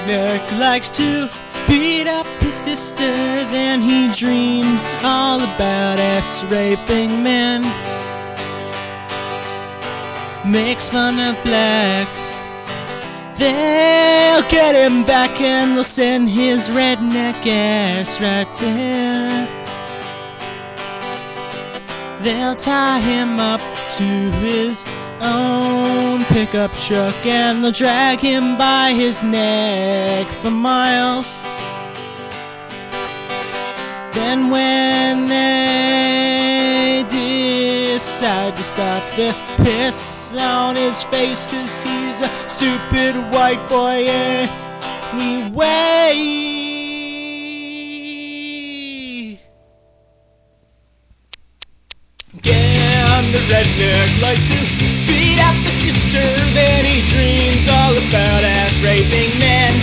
redneck likes to beat up his sister, then he dreams all about ass-raping men. Makes fun of blacks. They'll get him back and they'll send his redneck ass right to hell. They'll tie him up to his own pickup truck and they'll drag him by his neck for miles. Then when they decide to stop, they'll piss on his face 'cause he's a stupid white boy anyway. Yeah, the redneck likes to beat up the sister, then he dreams all about ass-raping men.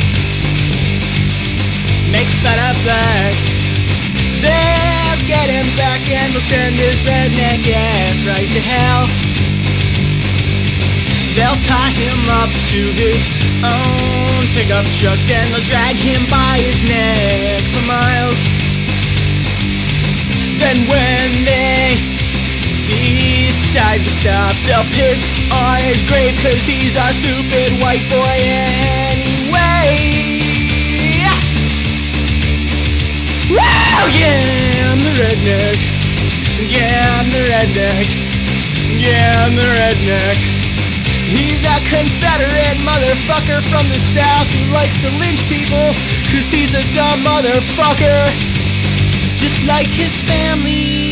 Makes fun of blacks. They'll get him back and they'll send his redneck ass right to hell. They'll tie him up to his own pickup truck and they'll drag him by his neck for miles. Then when they decide to stop, they'll piss on his grave 'cause he's a stupid white boy anyway. Woo! Yeah, I'm the redneck. Yeah, I'm the redneck. Yeah, I'm the redneck. He's a Confederate motherfucker from the South who likes to lynch people 'cause he's a dumb motherfucker, just like his family.